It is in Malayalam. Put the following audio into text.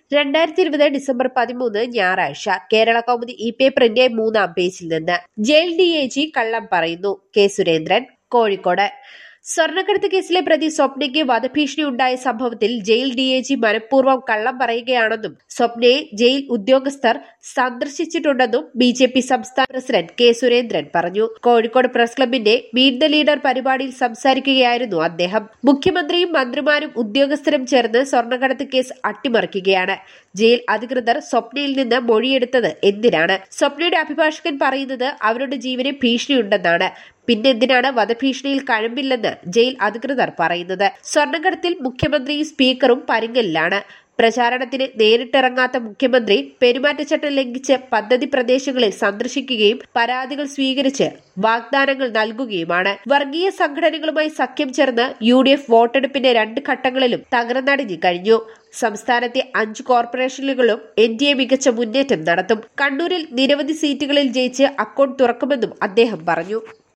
2020 ഡിസംബർ 13 ഞായറാഴ്ച കേരള കൗമുദി പേപ്പറിന്റെ 3-ാം പേജിൽ നിന്ന് ജയിൽ DIG കള്ളം പറയുന്നു. കെ സുരേന്ദ്രൻ, കോഴിക്കോട്. സ്വർണ്ണക്കടത്ത് കേസിലെ പ്രതി സ്വപ്നയ്ക്ക് വധഭീഷണി ഉണ്ടായ സംഭവത്തിൽ ജയിൽ DIG മനഃപൂർവ്വം കള്ളം പറയുകയാണെന്നും സ്വപ്നയെ ജയിൽ ഉദ്യോഗസ്ഥർ സന്ദർശിച്ചിട്ടുണ്ടെന്നും BJP സംസ്ഥാന പ്രസിഡന്റ് കെ സുരേന്ദ്രൻ പറഞ്ഞു. കോഴിക്കോട് പ്രസ് ക്ലബിന്റെ മീറ്റ് ദ ലീഡർ പരിപാടിയിൽ സംസാരിക്കുകയായിരുന്നു അദ്ദേഹം. മുഖ്യമന്ത്രിയും മന്ത്രിമാരും ഉദ്യോഗസ്ഥരും ചേർന്ന് സ്വർണ്ണക്കടത്ത് കേസ് അട്ടിമറിക്കുകയാണ്. ജയിൽ അധികൃതർ സ്വപ്നയിൽ നിന്ന് മൊഴിയെടുത്തത് എന്തിനാണ്? സ്വപ്നയുടെ അഭിഭാഷകൻ പറയുന്നത് അവരുടെ ജീവന് ഭീഷണിയുണ്ടെന്നാണ്. പിന്നെന്തിനാണ് വധഭീഷണിയിൽ കഴമ്പില്ലെന്ന് ജയിൽ അധികൃതർ പറയുന്നത്? സ്വർണ്ണക്കടത്തിൽ മുഖ്യമന്ത്രിയും സ്പീക്കറും പരിങ്ങലിലാണ്. പ്രചാരണത്തിന് നേരിട്ടിറങ്ങാത്ത മുഖ്യമന്ത്രി പെരുമാറ്റച്ചട്ടം ലംഘിച്ച് പദ്ധതി പ്രദേശങ്ങളിൽ സന്ദർശിക്കുകയും പരാതികൾ സ്വീകരിച്ച് വാഗ്ദാനങ്ങൾ നൽകുകയുമാണ്. വർഗീയ സംഘടനകളുമായി സഖ്യം ചേർന്ന് UDF വോട്ടെടുപ്പിന്റെ 2 ഘട്ടങ്ങളിലും തകർന്നടിഞ്ഞു കഴിഞ്ഞു. സംസ്ഥാനത്തെ 5 കോർപ്പറേഷനുകളിലും NDA മികച്ച മുന്നേറ്റം നടത്തും. കണ്ണൂരിൽ നിരവധി സീറ്റുകളിൽ ജയിച്ച് അക്കൗണ്ട് തുറക്കുമെന്നും അദ്ദേഹം പറഞ്ഞു.